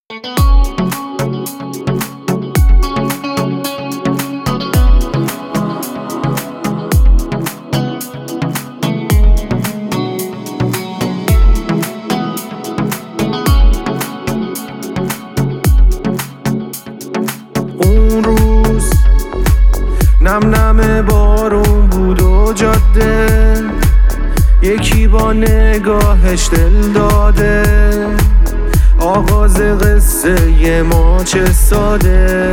اون روز نم نم بارون بود و جاده، یکی با نگاهش دل داده. آغاز قصه ما چه ساده،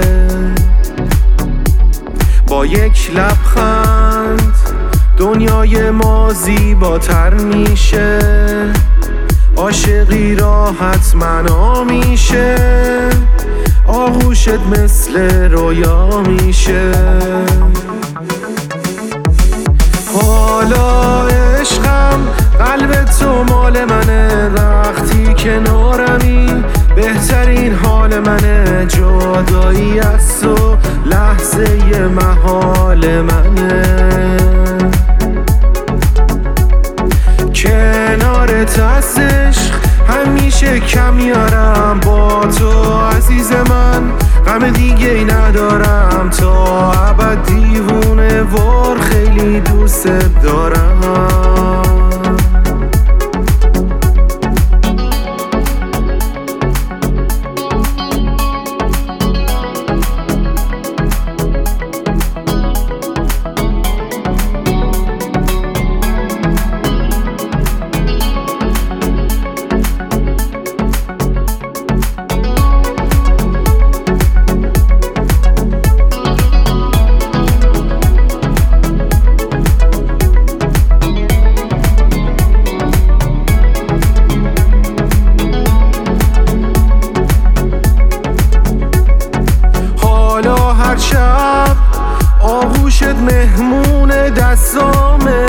با یک لبخند دنیای ما زیباتر میشه. عاشقی را حتما میشه، آغوشت مثل رویا میشه. حالا عشقم قلب تو مال منه، وقتی کنارمی بهترین حال منه. جدایی از تو لحظه محال منه، کنارت از عشق همیشه کم میارم. با تو عزیز من غم دیگه ای ندارم، تا ابد دیوونه وار خیلی دوست دارم. هر شب آغوشت مهمون دستامه،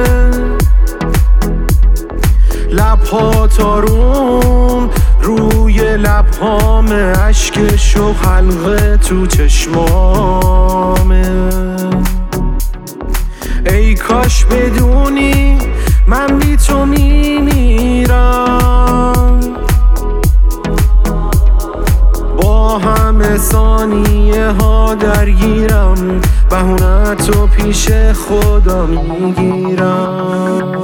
لبها تارون روی لبهامه، عشقش و حلقه تو چشمامه. ای کاش بدونی من بی تو میمیرم، با همه ثانیه ها درگیرم، بهونه‌تو پیش خدا میگیرم.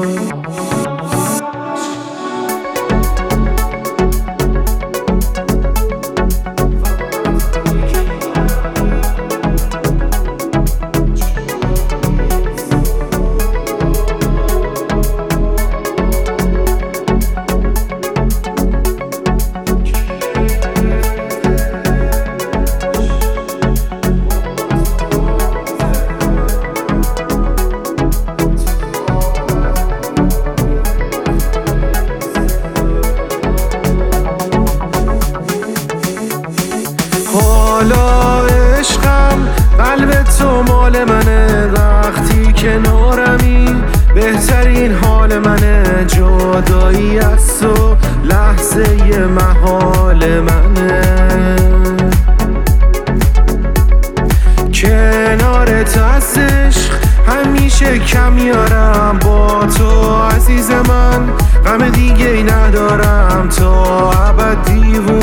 حالا عشقم قلب تو مال منه، وقتی کنارمی بهترین حال منه. جدایی از تو لحظه محال منه، کنارت از عشق همیشه کم میارم. با تو عزیز من غم دیگه ای ندارم، تا ابد دیوونه